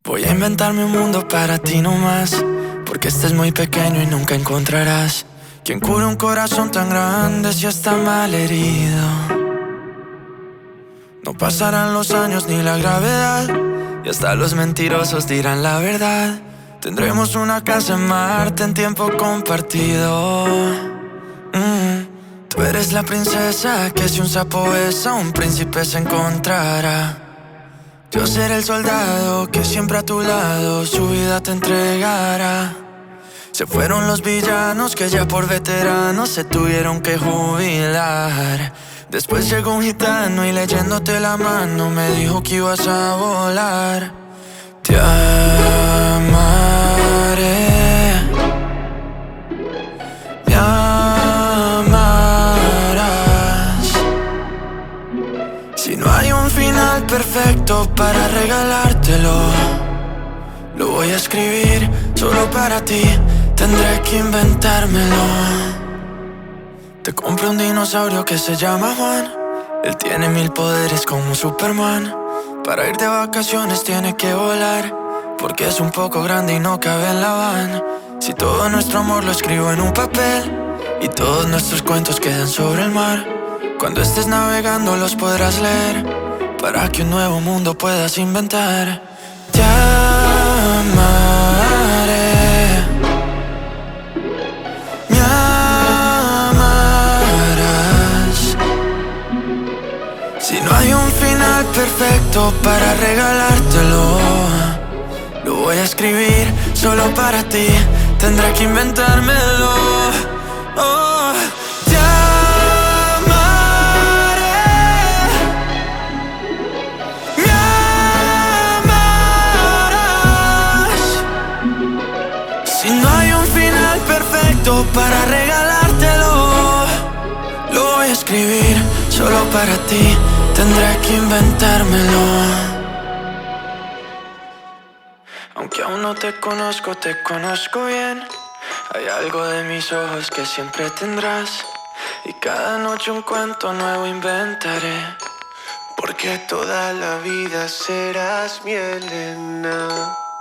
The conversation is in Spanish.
Voy a inventarme un mundo para ti nomás, porque este es muy pequeño y nunca encontrarás quien cure un corazón tan grande si está mal herido. No pasarán los años ni la gravedad, y hasta los mentirosos dirán la verdad. Tendremos una casa en Marte en tiempo compartido. Tú eres la princesa que si un sapo besa, un príncipe se encontrará. Yo seré el soldado que siempre a tu lado su vida te entregará. Se fueron los villanos que ya por veteranos se tuvieron que jubilar. Después llegó un gitano y leyéndote la mano me dijo que ibas a volar. Te amaré, me amarás. Si no hay un final perfecto para regalártelo, lo voy a escribir solo para ti, tendré que inventármelo. Te compré un dinosaurio que se llama Juan. Él tiene 1000 poderes como Superman. Para ir de vacaciones tiene que volar, porque es un poco grande y no cabe en la van. Si todo nuestro amor lo escribo en un papel, y todos nuestros cuentos quedan sobre el mar, cuando estés navegando los podrás leer, para que un nuevo mundo puedas inventar. Te amaré, me amarás. Si no hay un final perfecto para regalártelo, lo voy a escribir solo para ti, tendré que inventármelo. Oh, te amaré, me amarás. Si no hay un final perfecto para regalártelo, lo voy a escribir solo para ti, tendré que inventármelo. Aunque aún no te conozco bien. Hay algo de mis ojos que siempre tendrás, y cada noche un cuento nuevo inventaré, porque toda la vida serás mi Elena.